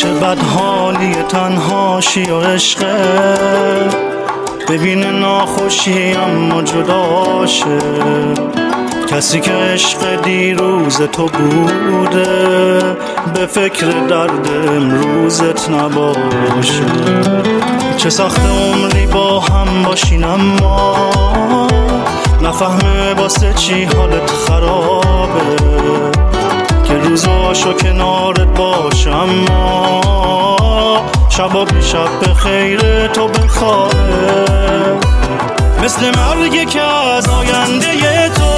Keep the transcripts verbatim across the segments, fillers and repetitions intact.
چه بدحالی تنهاشی و عشقه، ببین ناخوشی اما جداشه. کسی که عشق دیروز تو بوده، به فکر درد امروزت نباشه. چه سخت عمری با هم باشین اما نفهمه واسه چی حالت خرابه، که روزاشو کنارت باشه اما شبا بی شب به خیر تو بخوابه. مثل مرگی که از آینده تو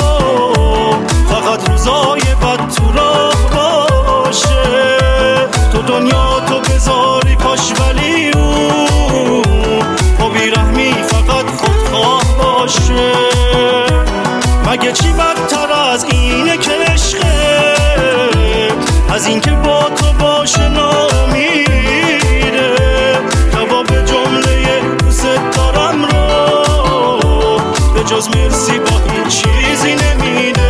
فقط روزای بد تو راه باشه. تو دنیا تو بذاری پاش ولی او با بیرحمی فقط خودخواه باشه. مگه چی بدتر از اینه که عشقه، از این که با تو باشه نامیره. جواب جمله دوست دارم رو به جز مرسی با این چیزی نمیده.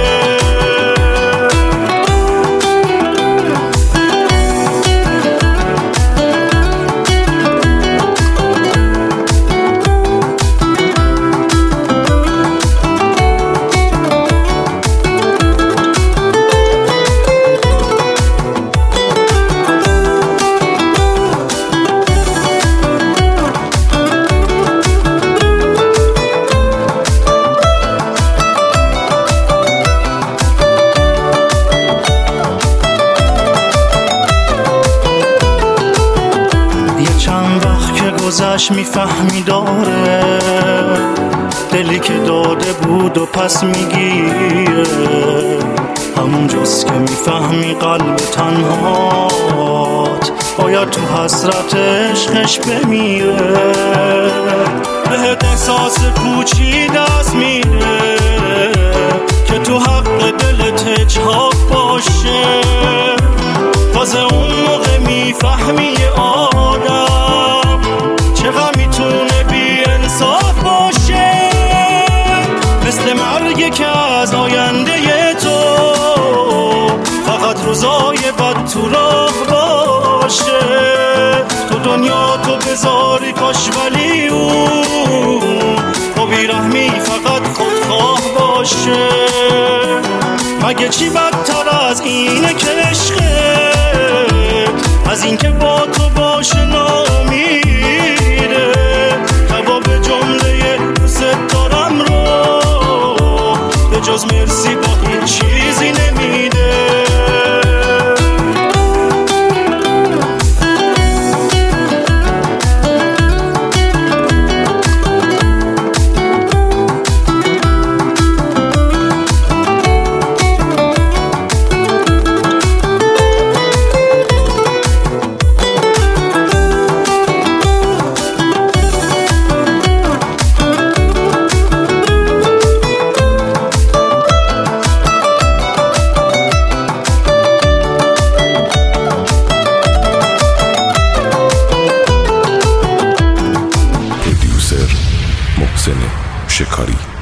گذشت میفهمی داره دلی که داده بود و پس میگیره. همون جز که میفهمی قلب تنهات باید تو حسرت عشقش بمیره. بهت احساس پوچی دست میده که تو حق دلت اجحاف باشه. تازه اون موقع میفهمی آدم چقدر میتونه بی انصاف باشه. مثل مرگی که از آینده تو فقط روزای بد تو راه باشه. تو دنیا تو بذاری کاش ولی او با بیرحمی فقط خودخواه باشه. مگه چی بدتر از اینه که عشقه، از این که با تو باشه نامیره. جواب جمله دوست دارم رو به جز مرسی با این چیزی نمیده. محسن شکاری.